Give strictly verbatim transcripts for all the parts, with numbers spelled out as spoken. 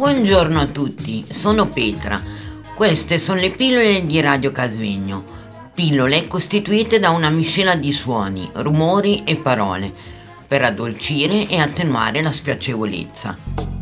Buongiorno a tutti, sono Petra. Queste sono le pillole di Radio Casvegno. Pillole costituite da una miscela di suoni, rumori e parole per addolcire e attenuare la spiacevolezza.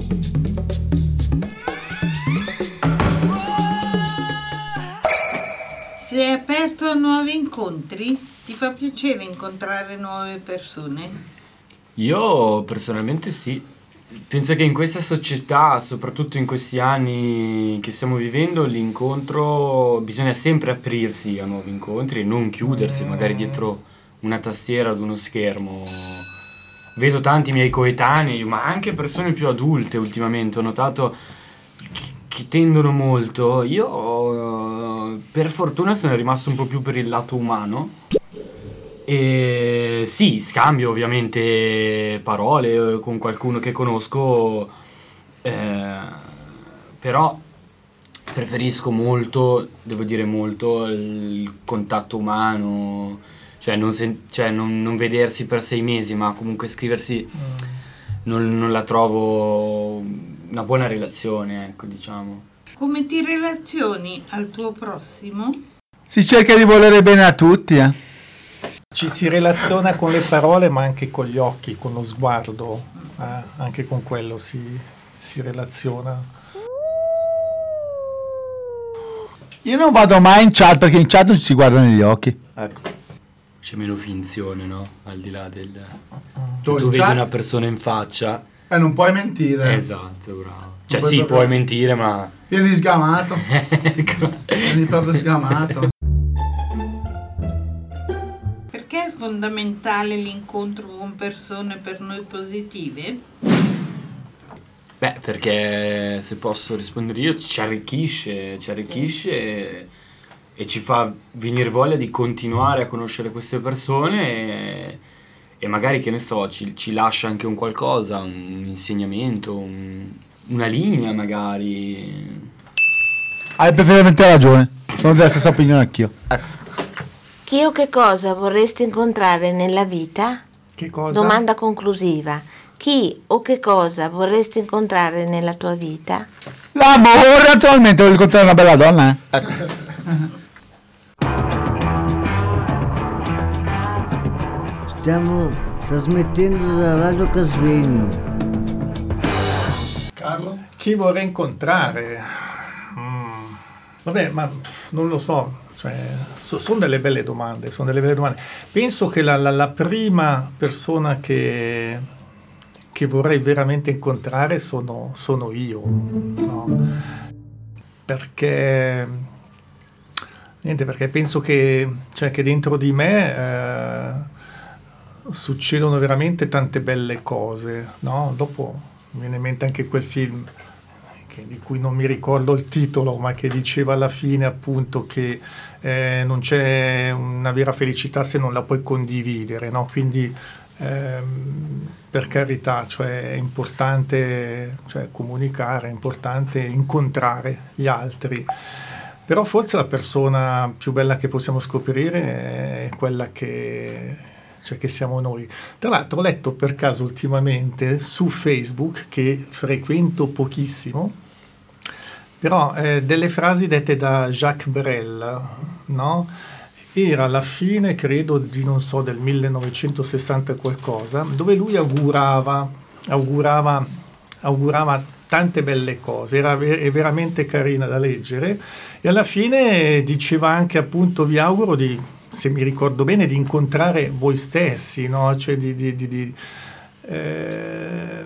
Sei aperto a nuovi incontri? Ti fa piacere incontrare nuove persone? Io personalmente sì. Penso che in questa società, soprattutto in questi anni che stiamo vivendo, l'incontro bisogna sempre aprirsi a nuovi incontri e non chiudersi magari dietro una tastiera ad uno schermo. Vedo tanti miei coetanei, ma anche persone più adulte ultimamente, ho notato che tendono molto. Io per fortuna sono rimasto un po' più per il lato umano. E sì, scambio ovviamente parole con qualcuno che conosco, eh, però preferisco molto, devo dire molto, il contatto umano, cioè non, sen- cioè non, non vedersi per sei mesi, ma comunque scriversi non, non la trovo una buona relazione, ecco, diciamo. Come ti relazioni al tuo prossimo? Si cerca di volere bene a tutti, eh. Ci si relaziona con le parole ma anche con gli occhi, con lo sguardo, eh? Anche con quello si, si relaziona. Io non vado mai in chat perché in chat non ci si guarda negli occhi. Ecco. C'è meno finzione, no? Al di là del... Tu Se tu in vedi chat- una persona in faccia... Eh, non puoi mentire. Esatto, bravo. Cioè puoi sì, proprio- puoi mentire, ma... Vieni sgamato. Ecco. Vieni proprio sgamato. Perché è fondamentale l'incontro con persone per noi positive? Beh, perché se posso rispondere io, ci arricchisce, ci arricchisce e, e ci fa venire voglia di continuare a conoscere queste persone e, e magari, che ne so, ci, ci lascia anche un qualcosa, un insegnamento, un- una linea magari. Hai perfettamente ragione. Sono della stessa opinione anch'io. Chi o che cosa vorresti incontrare nella vita? Che cosa? Domanda conclusiva. Chi o che cosa vorresti incontrare nella tua vita? L'amore, attualmente voglio incontrare una bella donna, eh. Stiamo trasmettendo da Radio Casvegno. Carlo? Chi vorrei incontrare? Mm. Vabbè, ma pff, non lo so. Cioè, so- sono delle belle domande, sono delle belle domande. Penso che la, la- la prima persona che, che vorrei veramente incontrare sono, sono io, no? Perché, niente, perché penso che, cioè, che dentro di me eh, succedono veramente tante belle cose, no? Dopo mi viene in mente anche quel film che- di cui non mi ricordo il titolo, ma che diceva alla fine appunto che eh, non c'è una vera felicità se non la puoi condividere, no? Quindi ehm, per carità, cioè è importante, cioè, comunicare, è importante incontrare gli altri, però forse la persona più bella che possiamo scoprire è quella che, cioè, che siamo noi. Tra l'altro ho letto per caso ultimamente su Facebook, che frequento pochissimo, però eh, delle frasi dette da Jacques Brel, no? Era alla fine, credo, di non so, del millenovecentosessanta e qualcosa, dove lui augurava, augurava, augurava tante belle cose, era ve- è veramente carina da leggere, e alla fine diceva anche, appunto, vi auguro di, se mi ricordo bene, di incontrare voi stessi, no? Cioè di... di, di, di eh,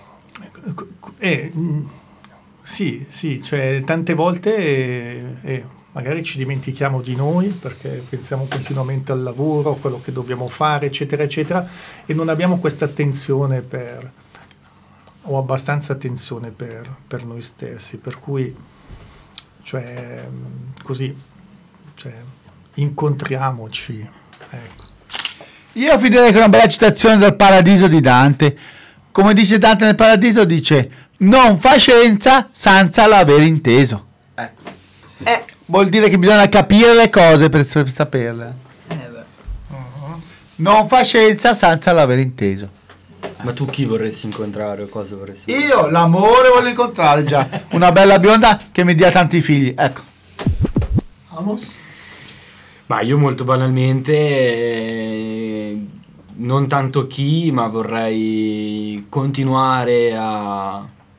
eh, sì, sì, cioè tante volte eh, eh, magari ci dimentichiamo di noi perché pensiamo continuamente al lavoro, a quello che dobbiamo fare, eccetera, eccetera, e non abbiamo questa attenzione per, o abbastanza attenzione per, per noi stessi, per cui, cioè, così, cioè, incontriamoci, ecco. Io finirei con una bella citazione dal Paradiso di Dante. Come dice Dante nel Paradiso, dice: non fa scienza senza l'aver inteso. Ecco. Eh, Vuol dire che bisogna capire le cose per, per saperle. Eh beh. Non fa scienza senza l'aver inteso. Ma tu chi vorresti incontrare o cosa vorresti Io l'amore voglio incontrare già. Una bella bionda che mi dia tanti figli. Ecco. Amos? Ma io molto banalmente, eh, non tanto chi, ma vorrei continuare a,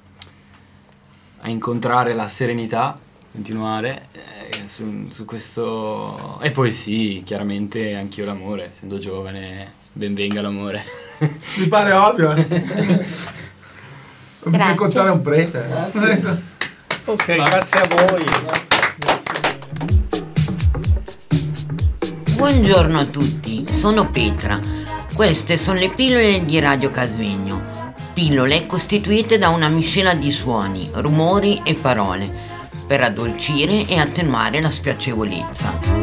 a incontrare la serenità, continuare eh, su, su questo. E poi sì, chiaramente anch'io l'amore, essendo giovane, ben venga l'amore. Mi pare ovvio. Eh? Grazie. Incontrare un prete. Ok, grazie a voi. Grazie. Buongiorno a tutti, sono Petra. Queste sono le pillole di Radio Casvegno. Pillole costituite da una miscela di suoni, rumori e parole per addolcire e attenuare la spiacevolezza.